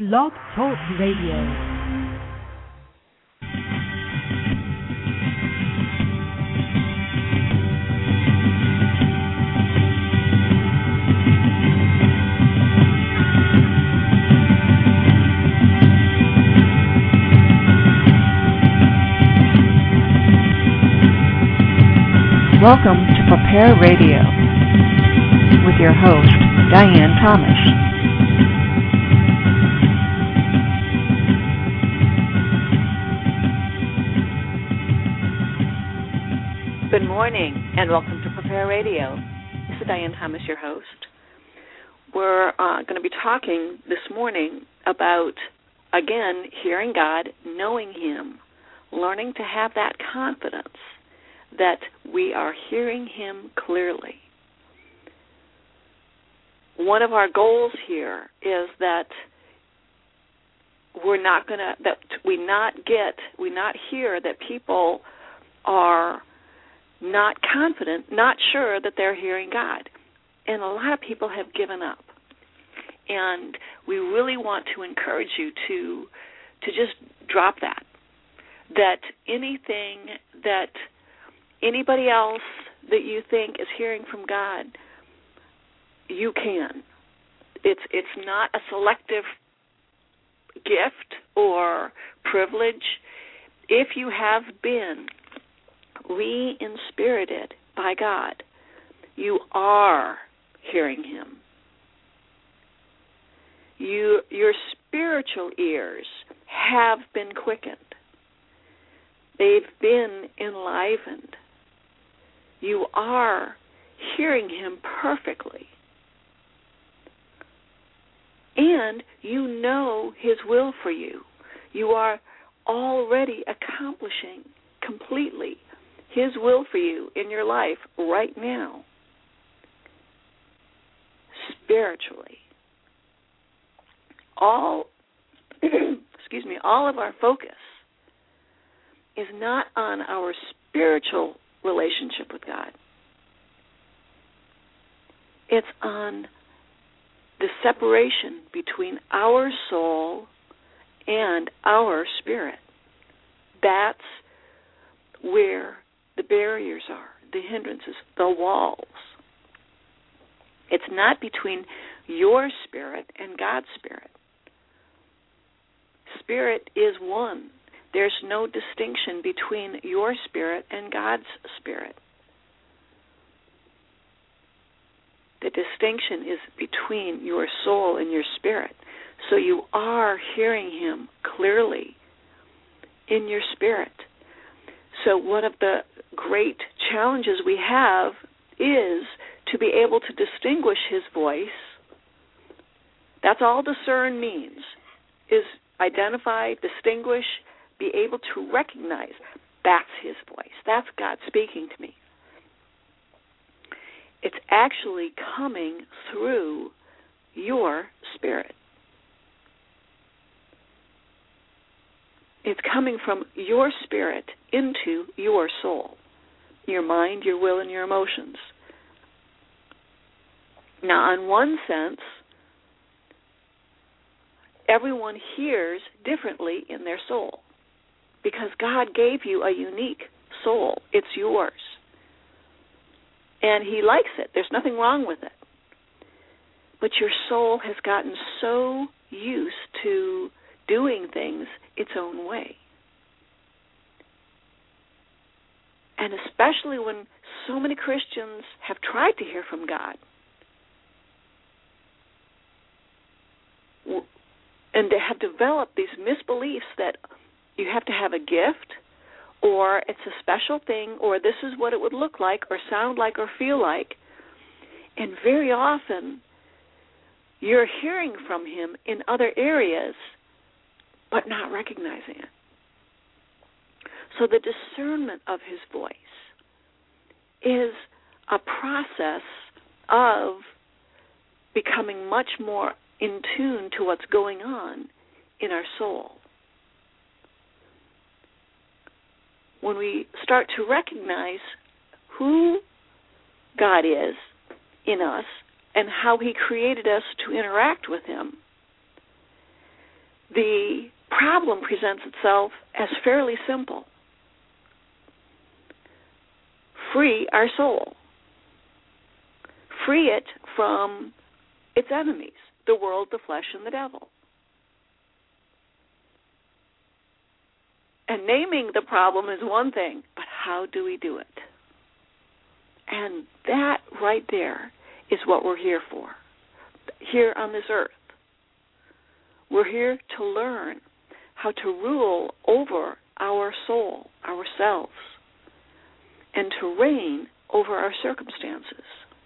Blog Talk Radio. Welcome to Prepare Radio with your host, Diane Thomas. Good morning and welcome to Prepare Radio. This is Diane Thomas, your host. We're going to be talking this morning about, again, hearing God, knowing Him, learning to have that confidence that we are hearing Him clearly. One of our goals here is that we not hear that people are not confident, not sure that they're hearing God. And a lot of people have given up. And we really want to encourage you to just drop that. That anything that anybody else that you think is hearing from God, you can. It's not a selective gift or privilege. If you have been re-inspirited by God, you are hearing Him. Your spiritual ears have been quickened. They've been enlivened. You are hearing Him perfectly. And you know His will for you. You are already accomplishing completely His will for you in your life right now, spiritually. All of our focus is not on our spiritual relationship with God. It's on the separation between our soul and our spirit. That's where the barriers are, the hindrances, the walls. It's not between your spirit and God's spirit. Spirit is one. There's no distinction between your spirit and God's spirit. The distinction is between your soul and your spirit. So you are hearing Him clearly in your spirit. So one of the great challenges we have is to be able to distinguish His voice. That's all discern means, is identify, distinguish, be able to recognize that's His voice. That's God speaking to me. It's actually coming through your spirit. It's coming from your spirit into your soul, your mind, your will, and your emotions. Now, in one sense, everyone hears differently in their soul because God gave you a unique soul. It's yours. And He likes it. There's nothing wrong with it. But your soul has gotten so used to doing things its own way. And especially when so many Christians have tried to hear from God, and they have developed these misbeliefs that you have to have a gift, or it's a special thing, or this is what it would look like, or sound like, or feel like. And very often, you're hearing from Him in other areas, but not recognizing it. So the discernment of His voice is a process of becoming much more in tune to what's going on in our soul. When we start to recognize who God is in us and how He created us to interact with Him, the problem presents itself as fairly simple. Free our soul. Free it from its enemies, the world, the flesh, and the devil. And naming the problem is one thing, but how do we do it? And that right there is what we're here for, here on this earth. We're here to learn how to rule over our soul, ourselves, and to reign over our circumstances.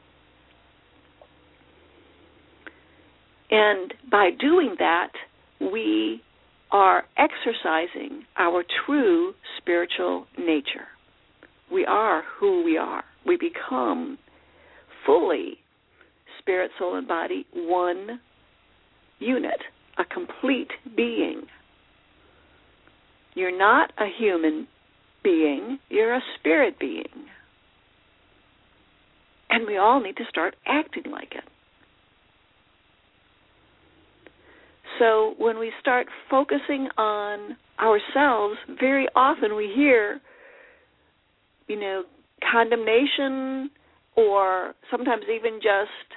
And by doing that, we are exercising our true spiritual nature. We are who we are. We become fully spirit, soul, and body, one unit, a complete being. You're not a human being, you're a spirit being. And we all need to start acting like it. So when we start focusing on ourselves, very often we hear, condemnation, or sometimes even just,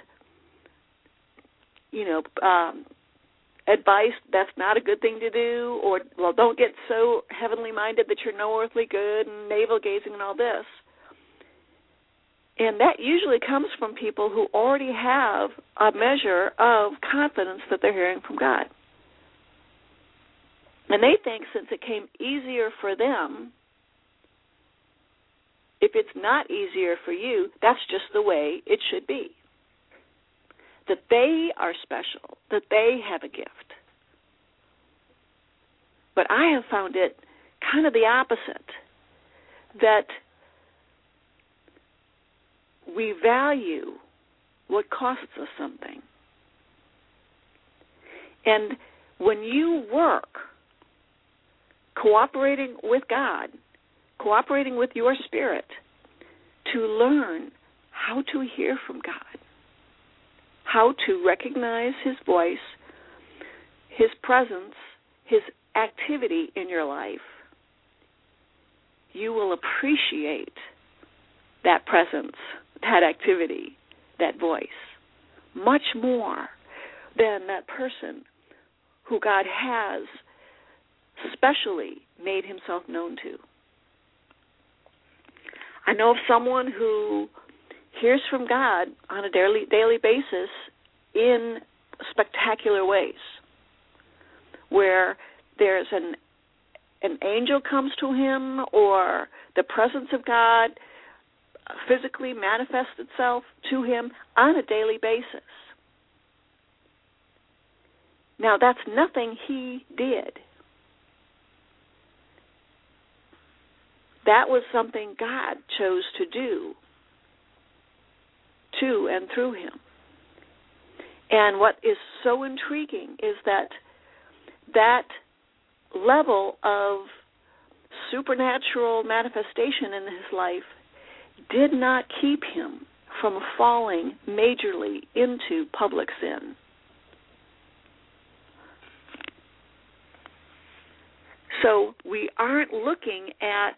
advice that's not a good thing to do, or, well, don't get so heavenly minded that you're no earthly good, and navel-gazing and all this. And that usually comes from people who already have a measure of confidence that they're hearing from God. And they think since it came easier for them, if it's not easier for you, that's just the way it should be. That they are special, that they have a gift. But I have found it kind of the opposite, that we value what costs us something. And when you work cooperating with God, cooperating with your spirit to learn how to hear from God, how to recognize His voice, His presence, His activity in your life, you will appreciate that presence, that activity, that voice, much more than that person who God has specially made Himself known to. I know of someone who hears from God on a daily basis in spectacular ways, where there's an angel comes to him, or the presence of God physically manifests itself to him on a daily basis. Now, that's nothing he did. That was something God chose to do to and through him. And what is so intriguing is that level of supernatural manifestation in his life did not keep him from falling majorly into public sin. So we aren't looking at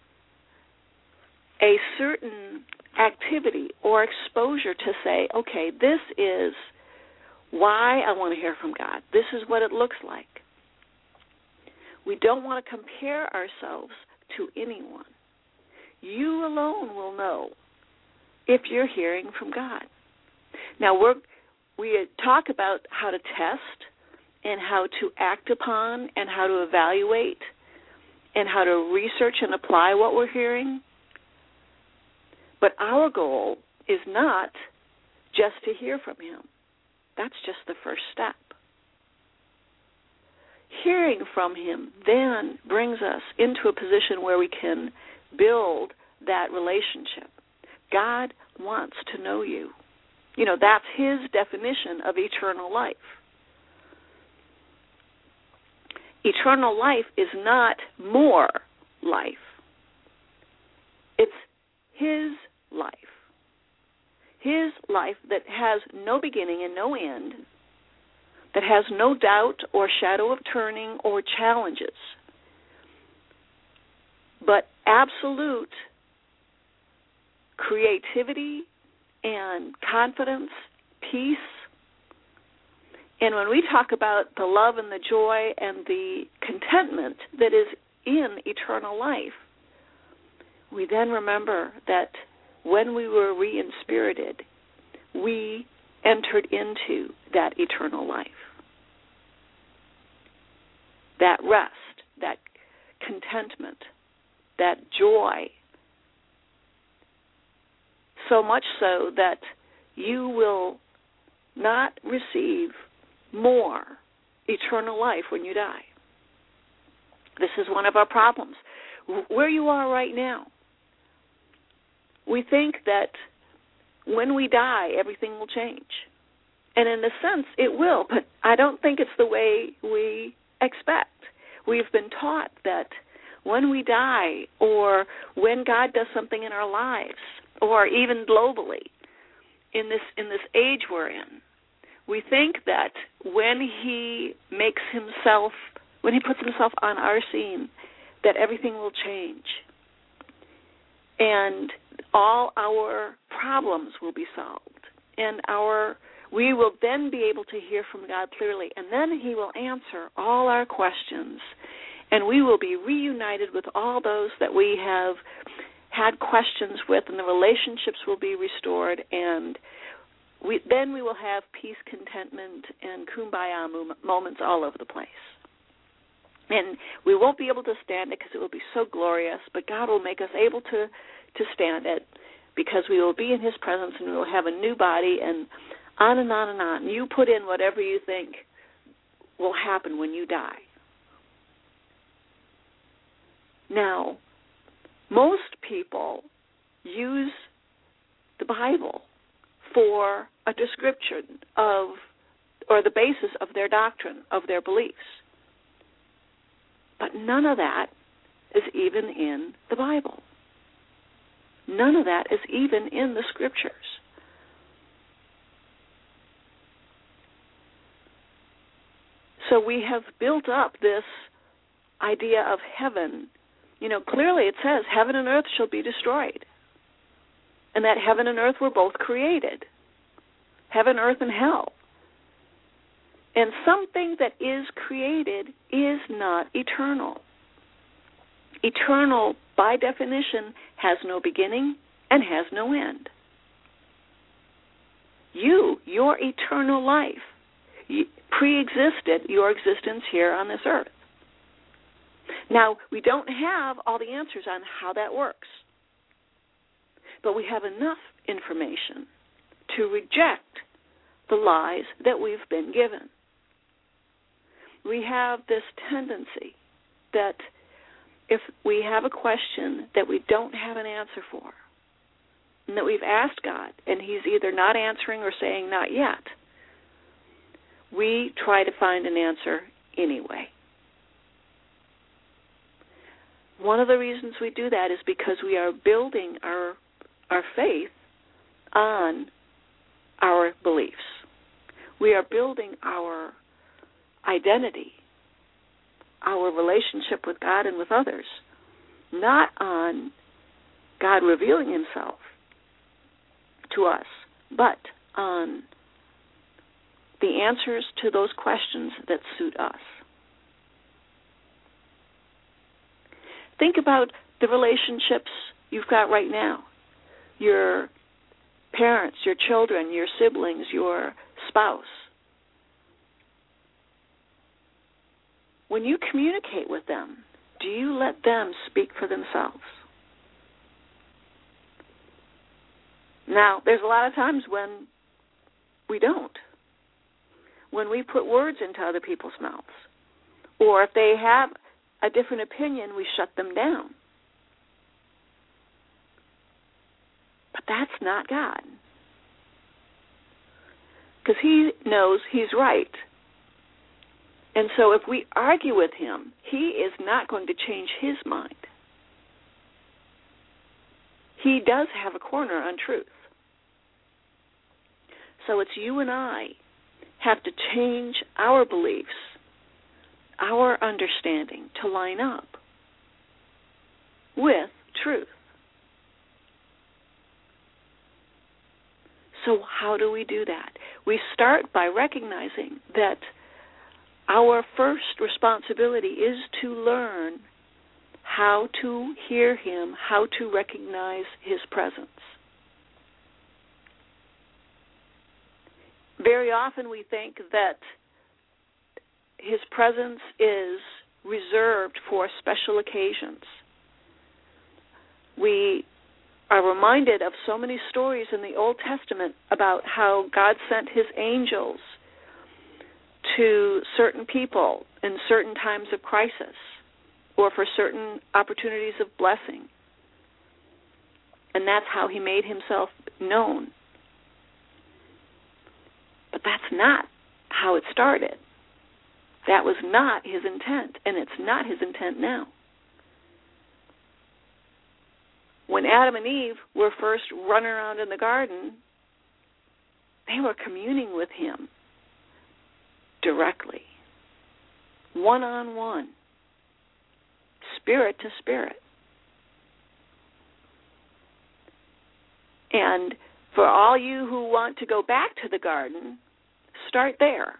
a certain activity or exposure to say, okay, this is why I want to hear from God. This is what it looks like. We don't want to compare ourselves to anyone. You alone will know if you're hearing from God. Now, we talk about how to test and how to act upon and how to evaluate and how to research and apply what we're hearing. But our goal is not just to hear from Him. That's just the first step. Hearing from Him then brings us into a position where we can build that relationship. God wants to know you. That's His definition of eternal life. Eternal life is not more life. It's His life. His life that has no beginning and no end, that has no doubt or shadow of turning or challenges, but absolute creativity and confidence, peace. And when we talk about the love and the joy and the contentment that is in eternal life, we then remember that when we were re-inspirited, we entered into that eternal life. That rest, that contentment, that joy. So much so that you will not receive more eternal life when you die. This is one of our problems. Where you are right now, we think that when we die, everything will change. And in a sense, it will, but I don't think it's the way we expect. We've been taught that when we die, or when God does something in our lives, or even globally, in this age we're in, we think that when He puts Himself on our scene, that everything will change. And all our problems will be solved. And we will then be able to hear from God clearly. And then He will answer all our questions. And we will be reunited with all those that we have had questions with, and the relationships will be restored. And then we will have peace, contentment, and kumbaya moments all over the place. And we won't be able to stand it because it will be so glorious, but God will make us able to stand it because we will be in His presence and we will have a new body, and on and on and on. You put in whatever you think will happen when you die. Now, most people use the Bible for a description of, or the basis of their doctrine, of their beliefs. But none of that is even in the Bible. None of that is even in the Scriptures. So we have built up this idea of heaven. Clearly it says heaven and earth shall be destroyed. And that heaven and earth were both created. Heaven, earth, and hell. And something that is created is not eternal. Eternal, by definition, has no beginning and has no end. Your eternal life, pre-existed your existence here on this earth. Now, we don't have all the answers on how that works, but we have enough information to reject the lies that we've been given. We have this tendency that if we have a question that we don't have an answer for, and that we've asked God, and He's either not answering or saying not yet, we try to find an answer anyway. One of the reasons we do that is because we are building our faith on our beliefs. We are building our identity, our relationship with God and with others, not on God revealing Himself to us, but on the answers to those questions that suit us. Think about the relationships you've got right now. Your parents, your children, your siblings, your spouse. When you communicate with them, do you let them speak for themselves? Now, there's a lot of times when we don't. When we put words into other people's mouths. Or if they have a different opinion, we shut them down. But that's not God. Because He knows He's right. And so if we argue with Him, He is not going to change His mind. He does have a corner on truth. So it's you and I have to change our beliefs, our understanding to line up with truth. So how do we do that? We start by recognizing that our first responsibility is to learn how to hear him, how to recognize his presence. Very often we think that his presence is reserved for special occasions. We are reminded of so many stories in the Old Testament about how God sent his angels to certain people in certain times of crisis or for certain opportunities of blessing. And that's how he made himself known. But that's not how it started. That was not his intent, and it's not his intent now. When Adam and Eve were first running around in the garden, they were communing with him directly, one-on-one, spirit to spirit. And for all you who want to go back to the garden, start there.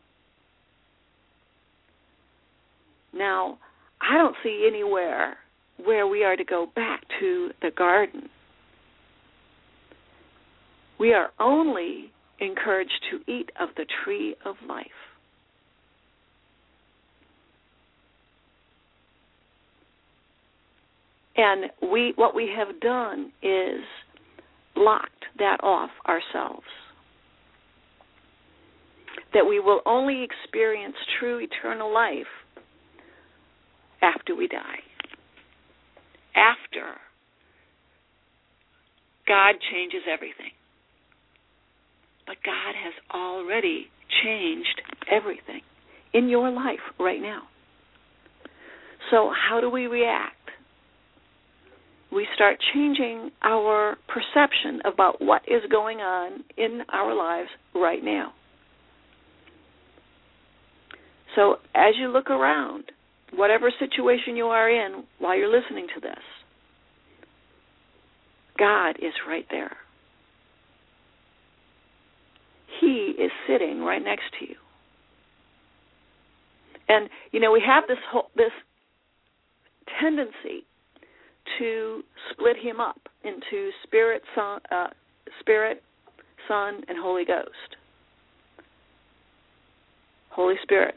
Now, I don't see anywhere where we are to go back to the garden. We are only encouraged to eat of the tree of life. And what we have done is blocked that off ourselves. That we will only experience true eternal life after we die. After God changes everything. But God has already changed everything in your life right now. So how do we react? We start changing our perception about what is going on in our lives right now. So as you look around, whatever situation you are in while you're listening to this, God is right there. He is sitting right next to you. And, we have this tendency to split him up into Spirit, Son, and Holy Ghost. Holy Spirit.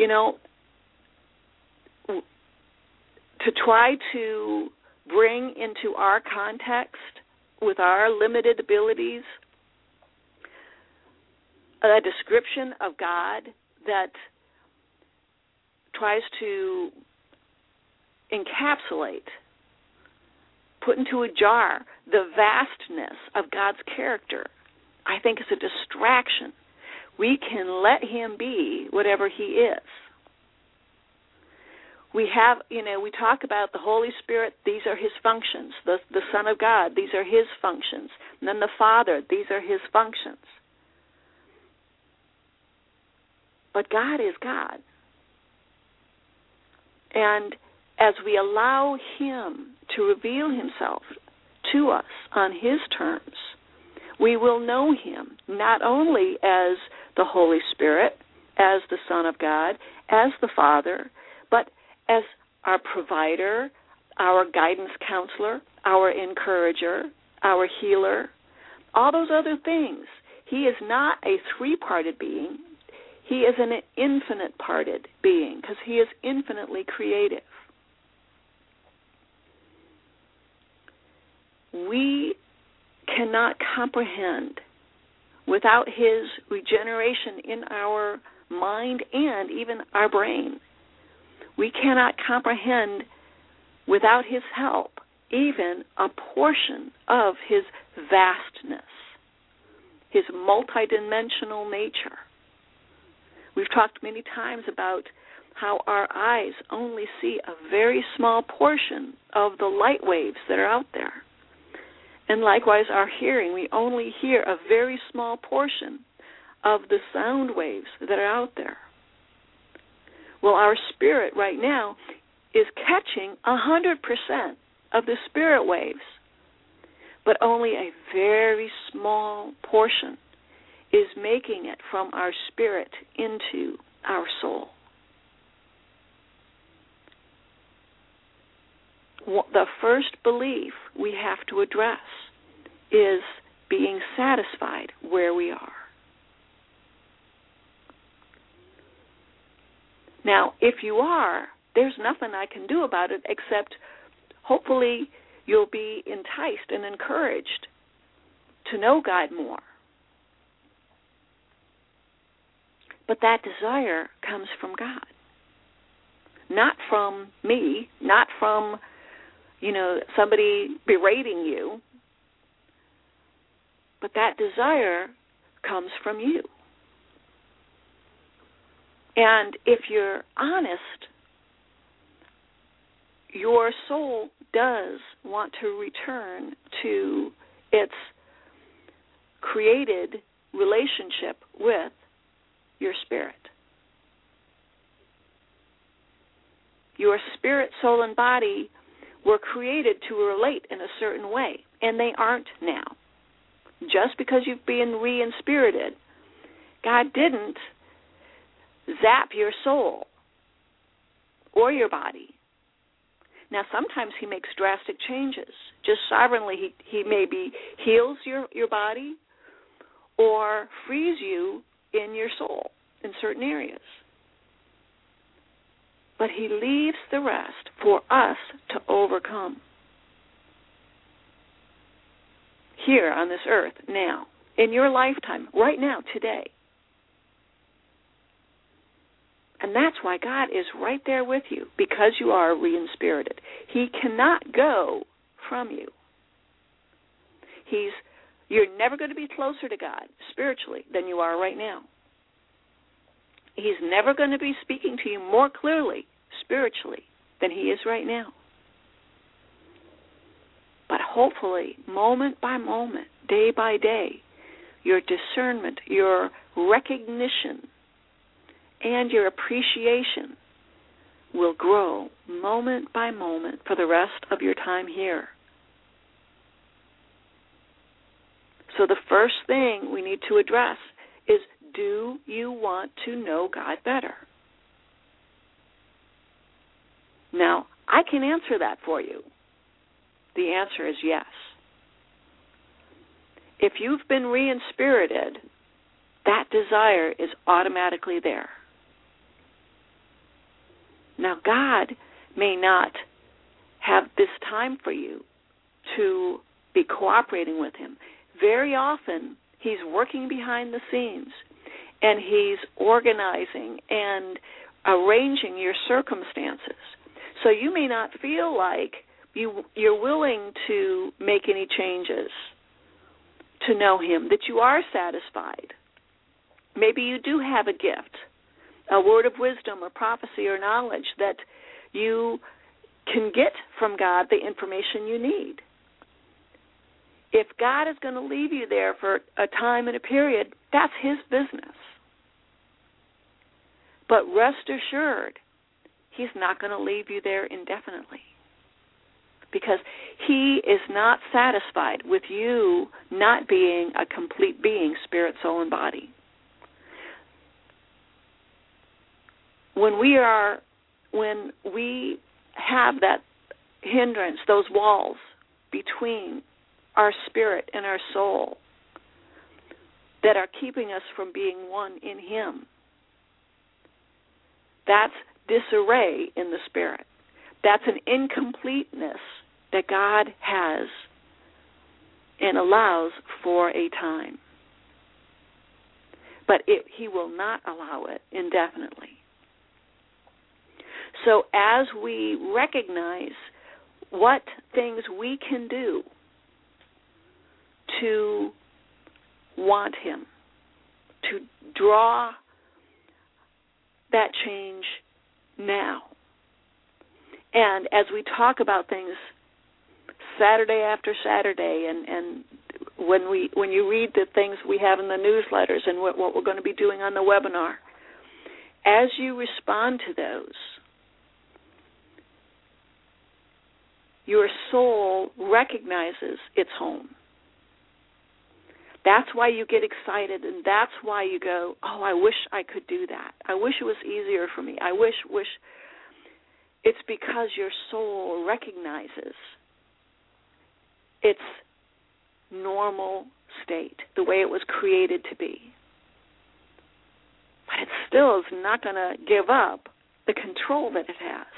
To try to bring into our context, with our limited abilities, a description of God that tries to encapsulate, put into a jar, the vastness of God's character, I think is a distraction. We can let him be whatever he is. We have, we talk about the Holy Spirit, these are his functions. The Son of God, these are his functions. And then the Father, these are his functions. But God is God. And as we allow him to reveal himself to us on his terms, we will know him not only as the Holy Spirit, as the Son of God, as the Father, but as our provider, our guidance counselor, our encourager, our healer, all those other things. He is not a three-parted being. He is an infinite-parted being because he is infinitely creative. We cannot comprehend without his regeneration in our mind and even our brain. We cannot comprehend without his help even a portion of his vastness, his multidimensional nature. We've talked many times about how our eyes only see a very small portion of the light waves that are out there. And likewise, our hearing, we only hear a very small portion of the sound waves that are out there. Well, our spirit right now is catching 100% of the spirit waves, but only a very small portion is making it from our spirit into our soul. The first belief we have to address is being satisfied where we are. Now, if you are, there's nothing I can do about it except hopefully you'll be enticed and encouraged to know God more. But that desire comes from God, not from me, not from, somebody berating you, but that desire comes from you. And if you're honest, your soul does want to return to its created relationship with your spirit. Your spirit, soul, and body were created to relate in a certain way, and they aren't now. Just because you've been re-inspirited, God didn't zap your soul or your body. Now, sometimes he makes drastic changes. Just sovereignly, he maybe heals your body or frees you in your soul in certain areas. But he leaves the rest for us to overcome here on this earth now, in your lifetime, right now, today. And that's why God is right there with you, because you are re-inspirited. He cannot go from you. You're never going to be closer to God spiritually than you are right now. He's never going to be speaking to you more clearly spiritually than he is right now. But hopefully, moment by moment, day by day, your discernment, your recognition, and your appreciation will grow moment by moment for the rest of your time here. So the first thing we need to address is, do you want to know God better? Now, I can answer that for you. The answer is yes. If you've been re-inspirited, that desire is automatically there. Now, God may not have this time for you to be cooperating with him. Very often, he's working behind the scenes, and he's organizing and arranging your circumstances. So you may not feel like you're willing to make any changes to know him, that you are satisfied. Maybe you do have a gift, a word of wisdom or prophecy or knowledge that you can get from God the information you need. If God is going to leave you there for a time and a period, that's his business. But rest assured, he's not going to leave you there indefinitely, because he is not satisfied with you not being a complete being, spirit, soul, and body. When we have that hindrance, those walls between our spirit and our soul that are keeping us from being one in him, that's disarray in the spirit. That's an incompleteness that God has and allows for a time. But he will not allow it indefinitely. So as we recognize what things we can do to want him, to draw that change now, and as we talk about things Saturday after Saturday and when you read the things we have in the newsletters and what we're going to be doing on the webinar, as you respond to those, your soul recognizes its home. That's why you get excited, and that's why you go, oh, I wish I could do that. I wish it was easier for me. I wish. It's because your soul recognizes its normal state, the way it was created to be. But it still is not going to give up the control that it has.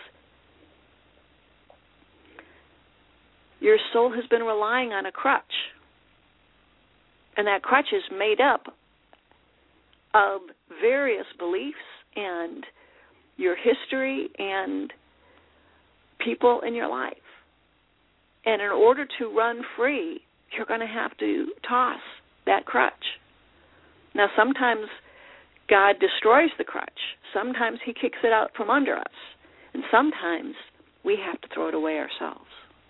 Your soul has been relying on a crutch, and that crutch is made up of various beliefs and your history and people in your life. And in order to run free, you're going to have to toss that crutch. Now, sometimes God destroys the crutch. Sometimes he kicks it out from under us. And sometimes we have to throw it away ourselves.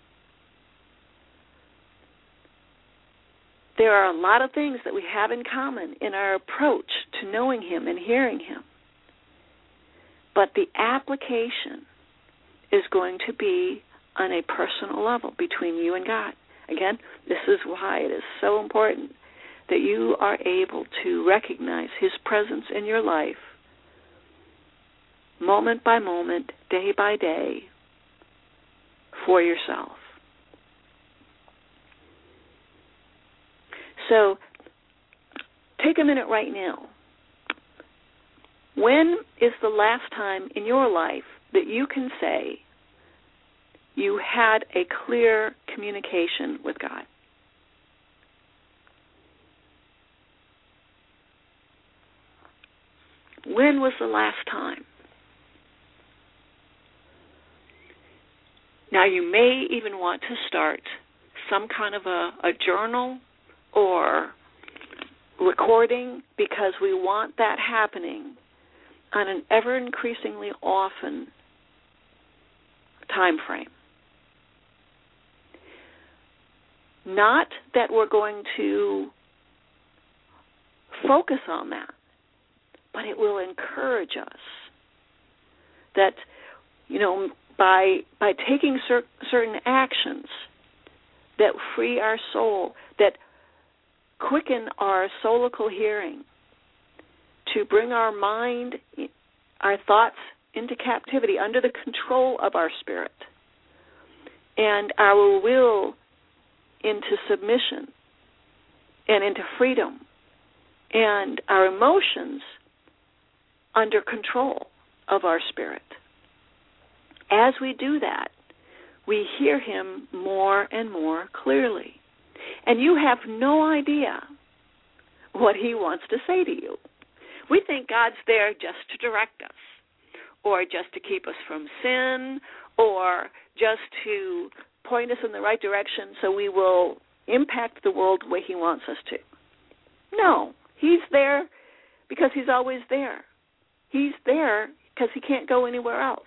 There are a lot of things that we have in common in our approach to knowing him and hearing him. But the application is going to be on a personal level between you and God. Again, this is why it is so important that you are able to recognize his presence in your life moment by moment, day by day, for yourself. So take a minute right now. When is the last time in your life that you can say you had a clear communication with God? When was the last time? Now, you may even want to start some kind of a journal or recording, because we want that happening on an ever-increasingly often time frame. Not that we're going to focus on that, but it will encourage us that, by taking certain actions that free our soul, that quicken our soulical hearing, to bring our mind, our thoughts into captivity, under the control of our spirit, and our will into submission and into freedom, and our emotions under control of our spirit. As we do that, we hear him more and more clearly. And you have no idea what he wants to say to you. We think God's there just to direct us, or just to keep us from sin, or just to point us in the right direction so we will impact the world the way he wants us to. No, he's there because he's always there. He's there because he can't go anywhere else.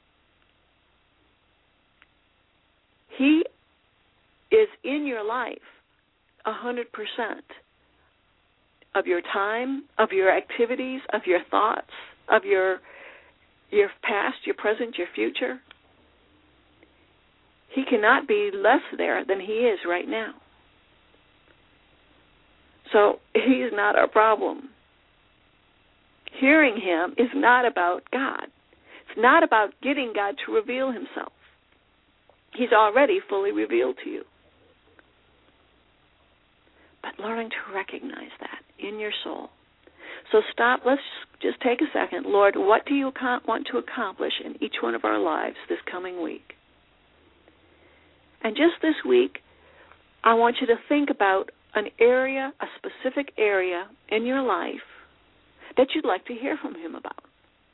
He is in your life 100% of your time, of your activities, of your thoughts, of your past, your present, your future. He cannot be less there than he is right now. So he is not our problem. Hearing him is not about God. It's not about getting God to reveal himself. He's already fully revealed to you. But learning to recognize that in your soul. So stop. Let's just take a second. Lord, what do you want to accomplish in each one of our lives this coming week? And just this week, I want you to think about an area, a specific area in your life that you'd like to hear from him about.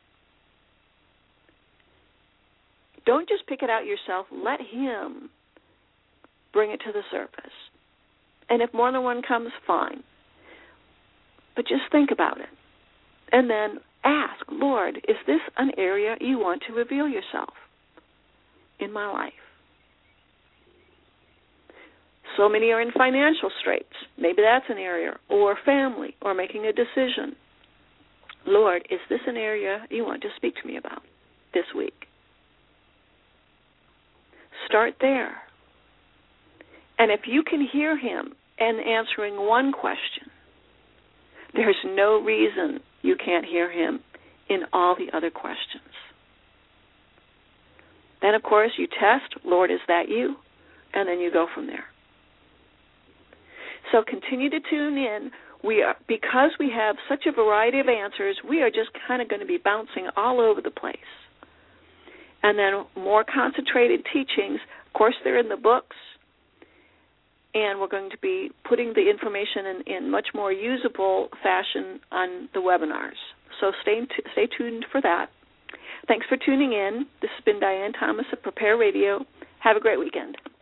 Don't just pick it out yourself. Let him bring it to the surface. And if more than one comes, fine. But just think about it. And then ask, Lord, is this an area you want to reveal yourself in my life? Also, many are in financial straits. Maybe that's an area, or family, or making a decision. Lord, is this an area you want to speak to me about this week? Start there. And if you can hear him in answering one question, there's no reason you can't hear him in all the other questions. Then, of course, you test, Lord, is that you? And then you go from there. So continue to tune in. Because we have such a variety of answers, we are just kind of going to be bouncing all over the place. And then more concentrated teachings, of course, they're in the books, and we're going to be putting the information in much more usable fashion on the webinars. So stay tuned for that. Thanks for tuning in. This has been Diane Thomas of Prepare Radio. Have a great weekend.